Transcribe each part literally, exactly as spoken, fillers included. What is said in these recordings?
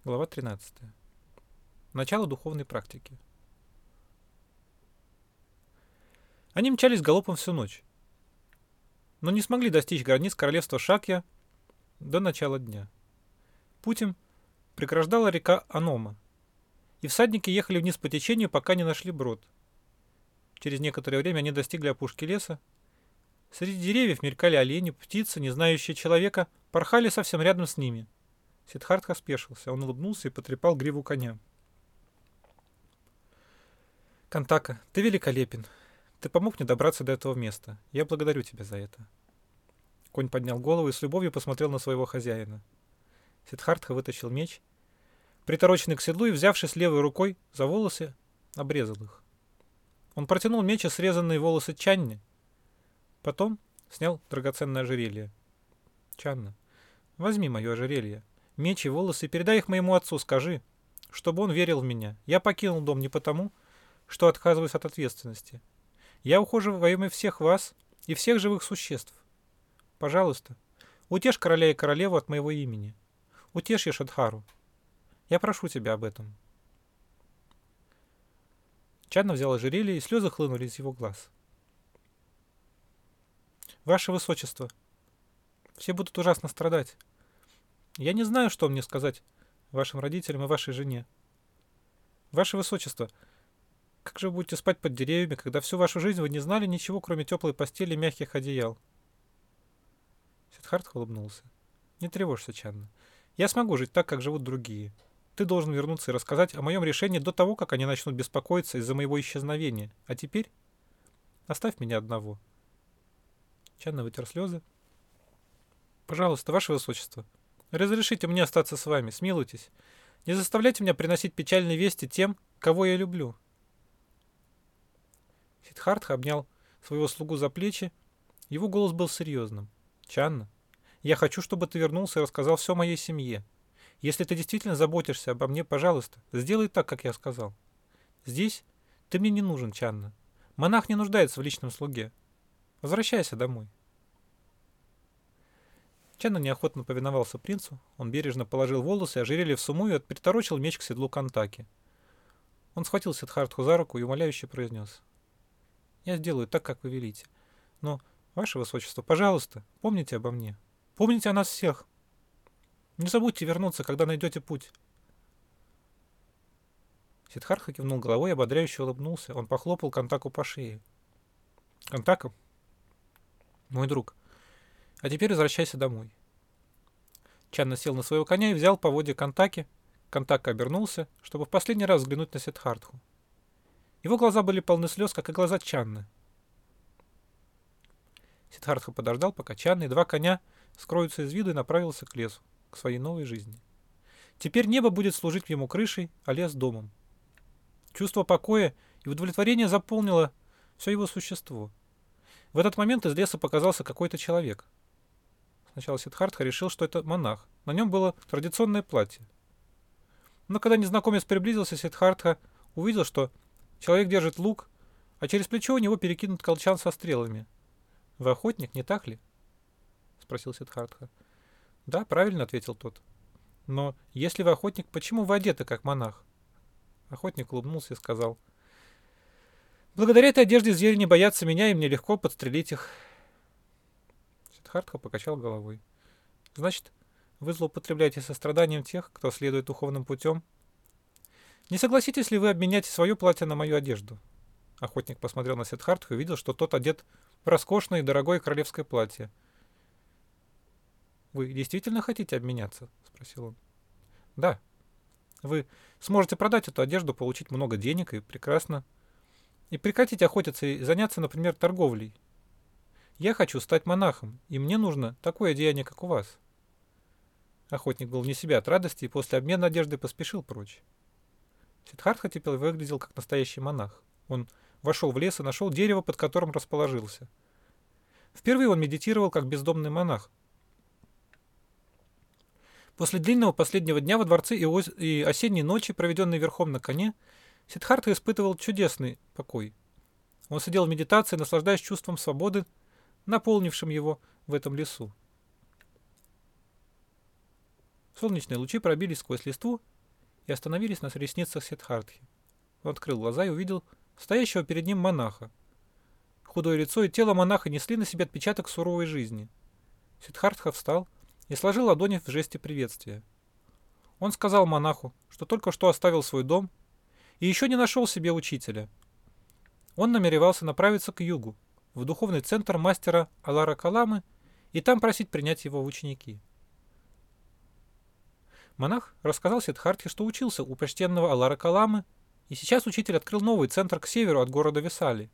Глава тринадцатая. Начало духовной практики. Они мчались галопом всю ночь, но не смогли достичь границ королевства Шакья до начала дня. Путь им преграждала река Анома, и всадники ехали вниз по течению, пока не нашли брод. Через некоторое время они достигли опушки леса. Среди деревьев мелькали олени, птицы, не знающие человека, порхали совсем рядом с ними. Сиддхартха спешился. Он улыбнулся и потрепал гриву коня. «Кантака, ты великолепен. Ты помог мне добраться до этого места. Я благодарю тебя за это». Конь поднял голову и с любовью посмотрел на своего хозяина. Сиддхартха вытащил меч, притороченный к седлу, и, взявшись левой рукой за волосы, обрезал их. Он протянул меч и срезанные волосы Чанне. Потом снял драгоценное ожерелье. «Чанна, возьми мое ожерелье, меч и волосы, и передай их моему отцу. Скажи, чтобы он верил в меня. Я покинул дом не потому, что отказываюсь от ответственности. Я ухожу во имя всех вас и всех живых существ. Пожалуйста, утешь короля и королеву от моего имени. Утешь Йошодхару. Я прошу тебя об этом». Чанна взял ожерелье, и слезы хлынули из его глаз. «Ваше Высочество, все будут ужасно страдать. Я не знаю, что мне сказать вашим родителям и вашей жене. Ваше Высочество, как же вы будете спать под деревьями, когда всю вашу жизнь вы не знали ничего, кроме теплой постели и мягких одеял?» Сиддхартха улыбнулся. «Не тревожься, Чанна. Я смогу жить так, как живут другие. Ты должен вернуться и рассказать о моем решении до того, как они начнут беспокоиться из-за моего исчезновения. А теперь оставь меня одного». Чанна вытер слезы. «Пожалуйста, ваше высочество, разрешите мне остаться с вами, смилуйтесь. Не заставляйте меня приносить печальные вести тем, кого я люблю». Сиддхартха обнял своего слугу за плечи. Его голос был серьезным. «Чанна, я хочу, чтобы ты вернулся и рассказал все моей семье. Если ты действительно заботишься обо мне, пожалуйста, сделай так, как я сказал. Здесь ты мне не нужен, Чанна. Монах не нуждается в личном слуге. Возвращайся домой». Чанна неохотно повиновался принцу. Он бережно положил волосы и ожерелье в сумму и приторочил меч к седлу Кантаки. Он схватил Сиддхартху за руку и умоляюще произнес: «Я сделаю так, как вы велите. Но, ваше высочество, пожалуйста, помните обо мне. Помните о нас всех. Не забудьте вернуться, когда найдете путь». Сиддхартха кивнул головой и ободряюще улыбнулся. Он похлопал Кантаку по шее. «Кантака, мой друг, а теперь возвращайся домой». Чанна сел на своего коня и взял поводья Кантаки. Кантака обернулся, чтобы в последний раз взглянуть на Сиддхартху. Его глаза были полны слез, как и глаза Чанны. Сиддхартха подождал, пока Чанна и два коня скроются из виду, и направился к лесу, к своей новой жизни. Теперь небо будет служить ему крышей, а лес — домом. Чувство покоя и удовлетворения заполнило все его существо. В этот момент из леса показался какой-то человек. Сначала Сиддхартха решил, что это монах. На нем было традиционное платье. Но когда незнакомец приблизился, Сиддхартха увидел, что человек держит лук, а через плечо у него перекинут колчан со стрелами. «Вы охотник, не так ли?» — спросил Сиддхартха. «Да, правильно», — ответил тот. «Но если вы охотник, почему вы одеты как монах?» Охотник улыбнулся и сказал: «Благодаря этой одежде звери не боятся меня, и мне легко подстрелить их». Сиддхартха покачал головой. «Значит, вы злоупотребляете состраданием тех, кто следует духовным путем? Не согласитесь ли вы обменять свое платье на мою одежду?» Охотник посмотрел на Сиддхартху и увидел, что тот одет в роскошное и дорогое королевское платье. «Вы действительно хотите обменяться?» — спросил он. «Да. Вы сможете продать эту одежду, получить много денег и прекрасно. И прекратить охотиться и заняться, например, торговлей. Я хочу стать монахом, и мне нужно такое одеяние, как у вас». Охотник был вне себя от радости и после обмена одежды поспешил прочь. Сиддхартха теперь выглядел как настоящий монах. Он вошел в лес и нашел дерево, под которым расположился. Впервые он медитировал как бездомный монах. После длинного последнего дня во дворце и, оз... и осенней ночи, проведенной верхом на коне, Сиддхартха испытывал чудесный покой. Он сидел в медитации, наслаждаясь чувством свободы, наполнившим его в этом лесу. Солнечные лучи пробились сквозь листву и остановились на ресницах Сиддхартхи. Он открыл глаза и увидел стоящего перед ним монаха. Худое лицо и тело монаха несли на себе отпечаток суровой жизни. Сиддхартха встал и сложил ладони в жесте приветствия. Он сказал монаху, что только что оставил свой дом и еще не нашел себе учителя. Он намеревался направиться к югу, в духовный центр мастера Алара Каламы, и там просить принять его в ученики. Монах рассказал Сиддхартхе, что учился у почтенного Алара Каламы, и сейчас учитель открыл новый центр к северу от города Висали.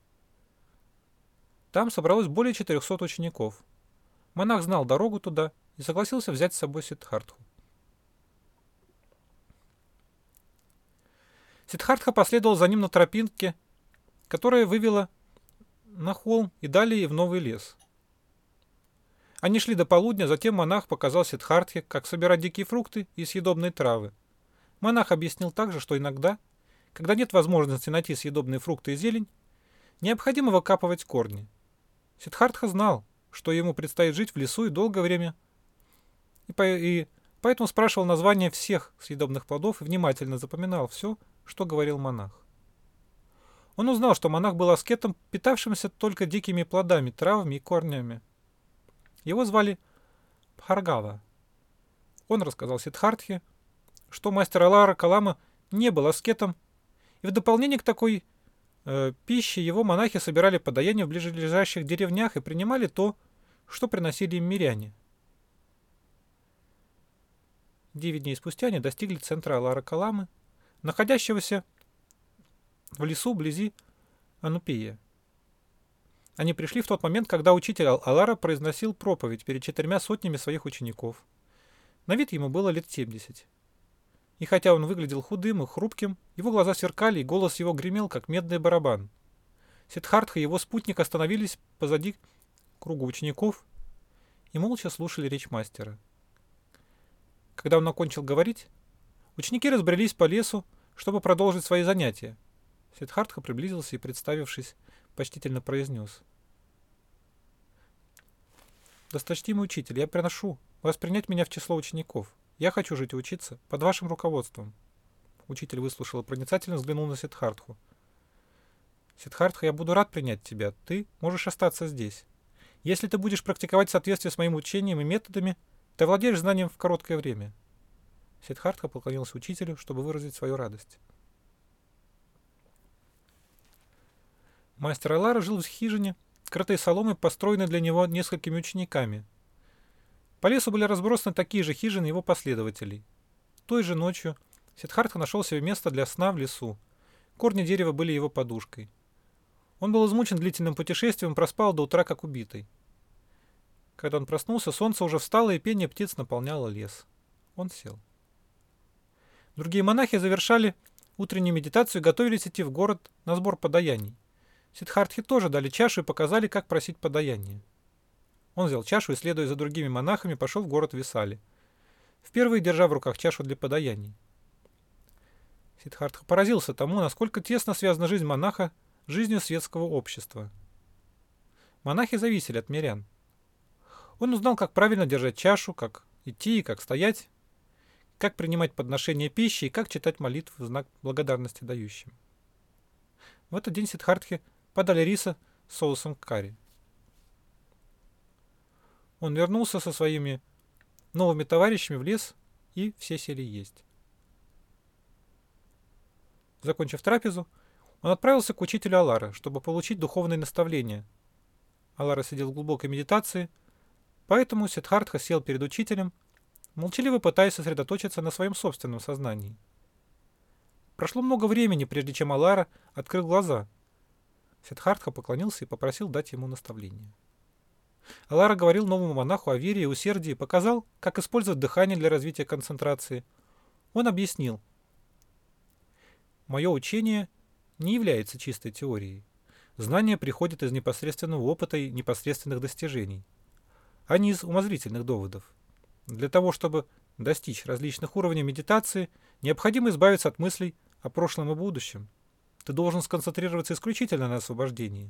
Там собралось более четырехсот учеников. Монах знал дорогу туда и согласился взять с собой Сиддхартху. Сиддхартха последовал за ним на тропинке, которая вывела на холм и далее в новый лес. Они шли до полудня, затем монах показал Сиддхартхе, как собирать дикие фрукты и съедобные травы. Монах объяснил также, что иногда, когда нет возможности найти съедобные фрукты и зелень, необходимо выкапывать корни. Сиддхартха знал, что ему предстоит жить в лесу и долгое время, и, по и поэтому спрашивал названия всех съедобных плодов и внимательно запоминал все, что говорил монах. Он узнал, что монах был аскетом, питавшимся только дикими плодами, травами и корнями. Его звали Бхаргава. Он рассказал Сиддхартхе, что мастер Алара Калама не был аскетом, и в дополнение к такой э, пище его монахи собирали подаяние в ближайших деревнях и принимали то, что приносили им миряне. Девять дней спустя они достигли центра Алара Каламы, находящегося в лесу вблизи Анупея. Они пришли в тот момент, когда учитель Алара произносил проповедь перед четырьмя сотнями своих учеников. На вид ему было лет семьдесят. И хотя он выглядел худым и хрупким, его глаза сверкали, и голос его гремел, как медный барабан. Сиддхартха и его спутник остановились позади круга учеников и молча слушали речь мастера. Когда он окончил говорить, ученики разбрелись по лесу, чтобы продолжить свои занятия. Сиддхартха приблизился и, представившись, почтительно произнес: «Досточтимый учитель, я приношу вас принять меня в число учеников. Я хочу жить и учиться под вашим руководством». Учитель выслушал и проницательно взглянул на Сиддхартху. «Сиддхартха, я буду рад принять тебя. Ты можешь остаться здесь. Если ты будешь практиковать в соответствии с моим учением и методами, ты овладеешь знанием в короткое время». Сиддхартха поклонился учителю, чтобы выразить свою радость. Мастер Алара жил в хижине, крытой соломой, построенной для него несколькими учениками. По лесу были разбросаны такие же хижины его последователей. Той же ночью Сиддхартха нашел себе место для сна в лесу. Корни дерева были его подушкой. Он был измучен длительным путешествием и проспал до утра как убитый. Когда он проснулся, солнце уже встало, и пение птиц наполняло лес. Он сел. Другие монахи завершали утреннюю медитацию и готовились идти в город на сбор подаяний. Сиддхартхе тоже дали чашу и показали, как просить подаяние. Он взял чашу и, следуя за другими монахами, пошел в город Висали, впервые держа в руках чашу для подаяний. Сиддхартха поразился тому, насколько тесно связана жизнь монаха с жизнью светского общества. Монахи зависели от мирян. Он узнал, как правильно держать чашу, как идти и как стоять, как принимать подношение пищи и как читать молитвы в знак благодарности дающим. В этот день Сиддхартхе подали риса с соусом карри. Он вернулся со своими новыми товарищами в лес, и все сели есть. Закончив трапезу, он отправился к учителю Алара, чтобы получить духовные наставления. Алара сидел в глубокой медитации, поэтому Сиддхартха сел перед учителем, молчаливо пытаясь сосредоточиться на своем собственном сознании. Прошло много времени, прежде чем Алара открыл глаза. Сиддхартха поклонился и попросил дать ему наставление. Алара говорил новому монаху о вере и усердии и показал, как использовать дыхание для развития концентрации. Он объяснил: «Мое учение не является чистой теорией. Знания приходят из непосредственного опыта и непосредственных достижений, а не из умозрительных доводов. Для того, чтобы достичь различных уровней медитации, необходимо избавиться от мыслей о прошлом и будущем. Ты должен сконцентрироваться исключительно на освобождении».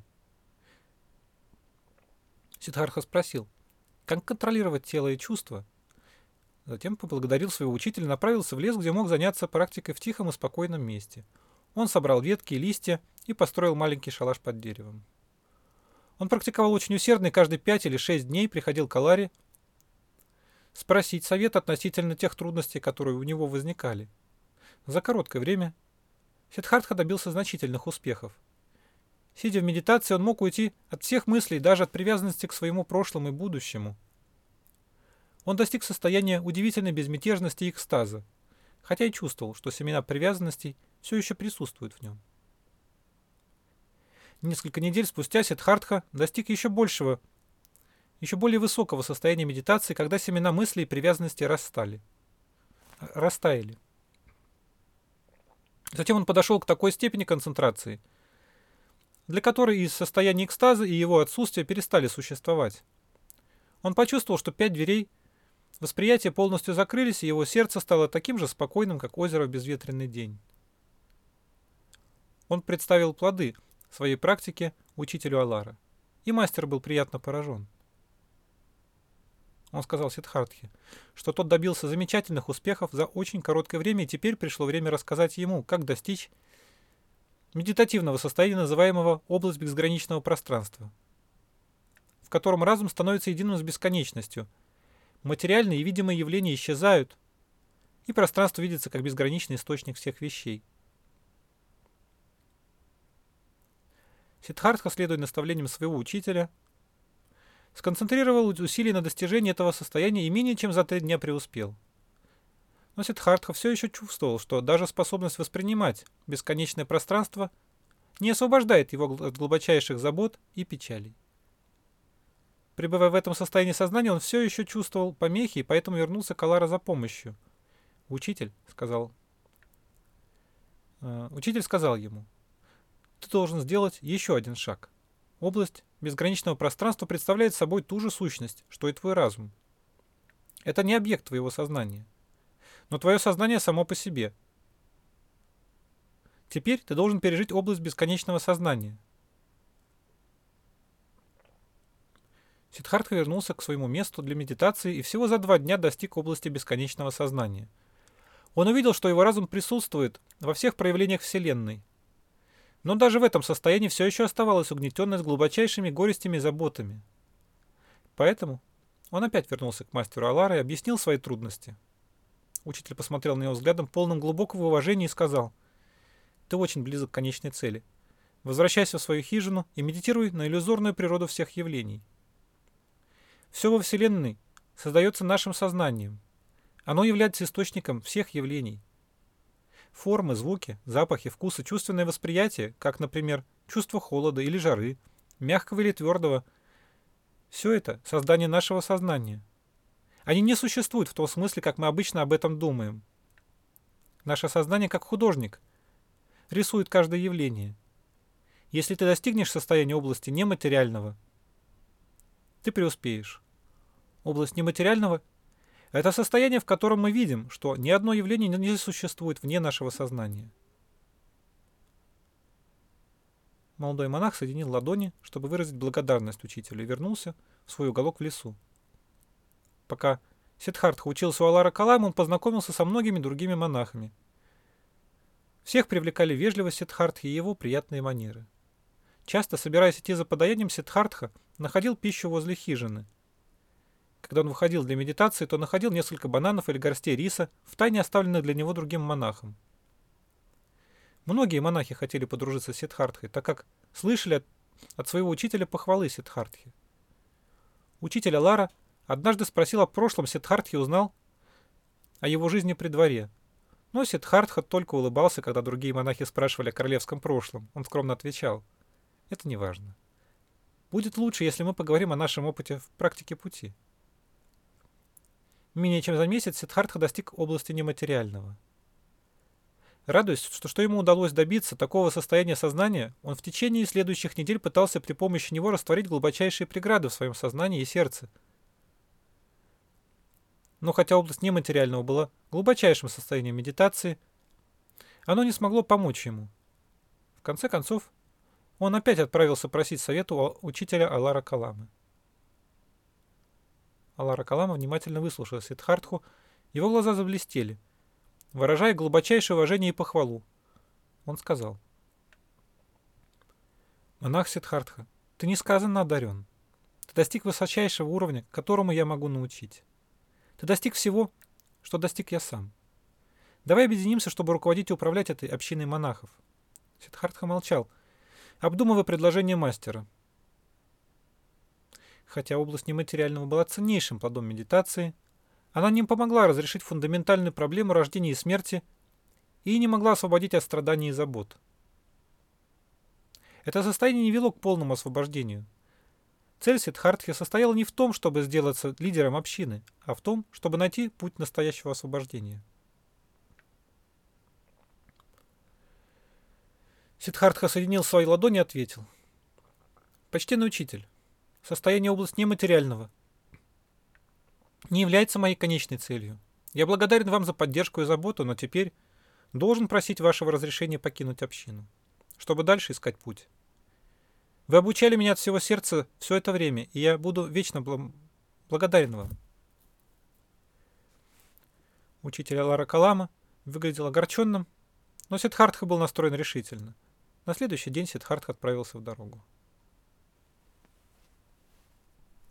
Сиддхартха спросил: «Как контролировать тело и чувства? Затем поблагодарил своего учителя и направился в лес, где мог заняться практикой в тихом и спокойном месте. Он собрал ветки и листья и построил маленький шалаш под деревом. Он практиковал очень усердно и каждые пять или шесть дней приходил к Аларе спросить совет относительно тех трудностей, которые у него возникали. За короткое время Сиддхартха добился значительных успехов. Сидя в медитации, он мог уйти от всех мыслей, даже от привязанности к своему прошлому и будущему. Он достиг состояния удивительной безмятежности и экстаза, хотя и чувствовал, что семена привязанностей все еще присутствуют в нем. Несколько недель спустя Сиддхартха достиг еще большего, еще более высокого состояния медитации, когда семена мыслей и привязанности расстали, растаяли. Затем он подошел к такой степени концентрации, для которой из состояния экстаза и его отсутствия перестали существовать. Он почувствовал, что пять дверей восприятия полностью закрылись, и его сердце стало таким же спокойным, как озеро в безветренный день. Он представил плоды своей практики учителю Алара, и мастер был приятно поражен. Он сказал Сиддхартхе, что тот добился замечательных успехов за очень короткое время, и теперь пришло время рассказать ему, как достичь медитативного состояния, называемого область безграничного пространства, в котором разум становится единым с бесконечностью. Материальные и видимые явления исчезают, и пространство видится как безграничный источник всех вещей. Сиддхартха, следуя наставлениям своего учителя, сконцентрировал усилия на достижении этого состояния и менее чем за три дня преуспел. Но Сиддхартха все еще чувствовал, что даже способность воспринимать бесконечное пространство не освобождает его от глубочайших забот и печалей. Пребывая в этом состоянии сознания, он все еще чувствовал помехи, и поэтому вернулся к Алара за помощью. Учитель сказал, э, учитель сказал ему, ты должен сделать еще один шаг. Область безграничного пространства представляет собой ту же сущность, что и твой разум. Это не объект твоего сознания, но твое сознание само по себе. Теперь ты должен пережить область бесконечного сознания. Сиддхартха вернулся к своему месту для медитации и всего за два дня достиг области бесконечного сознания. Он увидел, что его разум присутствует во всех проявлениях Вселенной. Но даже в этом состоянии все еще оставалось угнетенное с глубочайшими горестями и заботами. Поэтому он опять вернулся к мастеру Алара и объяснил свои трудности. Учитель посмотрел на него взглядом, полным глубокого уважения, и сказал, «Ты очень близок к конечной цели. Возвращайся в свою хижину и медитируй на иллюзорную природу всех явлений. Все во Вселенной создается нашим сознанием. Оно является источником всех явлений. Формы, звуки, запахи, вкусы, чувственное восприятие, как, например, чувство холода или жары, мягкого или твердого, все это создание нашего сознания. Они не существуют в том смысле, как мы обычно об этом думаем. Наше сознание, как художник, рисует каждое явление. Если ты достигнешь состояния области нематериального, ты преуспеешь. Область нематериального — это состояние, в котором мы видим, что ни одно явление не существует вне нашего сознания. Молодой монах соединил ладони, чтобы выразить благодарность учителю, и вернулся в свой уголок в лесу. Пока Сиддхартха учился у Алара Каламы, он познакомился со многими другими монахами. Всех привлекали вежливость Сиддхартхи и его приятные манеры. Часто, собираясь идти за подаянием, Сиддхартха находил пищу возле хижины. Когда он выходил для медитации, то находил несколько бананов или горстей риса, втайне оставленных для него другим монахом. Многие монахи хотели подружиться с Сиддхартхой, так как слышали от, от своего учителя похвалы Сиддхартхи. Учитель Алара однажды спросил о прошлом Сиддхартхи и узнал о его жизни при дворе. Но Сиддхартха только улыбался, когда другие монахи спрашивали о королевском прошлом. Он скромно отвечал, это не важно. Будет лучше, если мы поговорим о нашем опыте в практике пути. Менее чем за месяц Сиддхартха достиг области нематериального. Радуясь, что, что ему удалось добиться такого состояния сознания, он в течение следующих недель пытался при помощи него растворить глубочайшие преграды в своем сознании и сердце. Но хотя область нематериального была глубочайшим состоянием медитации, оно не смогло помочь ему. В конце концов, он опять отправился просить совета у учителя Алара Каламы. Алара Калама внимательно выслушал Сиддхартху Его глаза заблестели, выражая глубочайшее уважение и похвалу. Он сказал: «Монах Сиддхартха, ты несказанно одарен. Ты достиг высочайшего уровня, которому я могу научить. Ты достиг всего, что достиг я сам. Давай объединимся, чтобы руководить и управлять этой общиной монахов». Сиддхартха молчал, обдумывая предложение мастера. Хотя область нематериального была ценнейшим плодом медитации, она не помогла разрешить фундаментальную проблему рождения и смерти и не могла освободить от страданий и забот. Это состояние не вело к полному освобождению. Цель Сиддхартхи состояла не в том, чтобы сделаться лидером общины, а в том, чтобы найти путь настоящего освобождения. Сиддхартха соединил свои ладони и ответил: «Почтенный учитель, состояние области нематериального не является моей конечной целью. Я благодарен вам за поддержку и заботу, но теперь должен просить вашего разрешения покинуть общину, чтобы дальше искать путь. Вы обучали меня от всего сердца все это время, и я буду вечно бл- благодарен вам». Учитель Алара Калама выглядел огорченным, но Сиддхартха был настроен решительно. На следующий день Сиддхартха отправился в дорогу.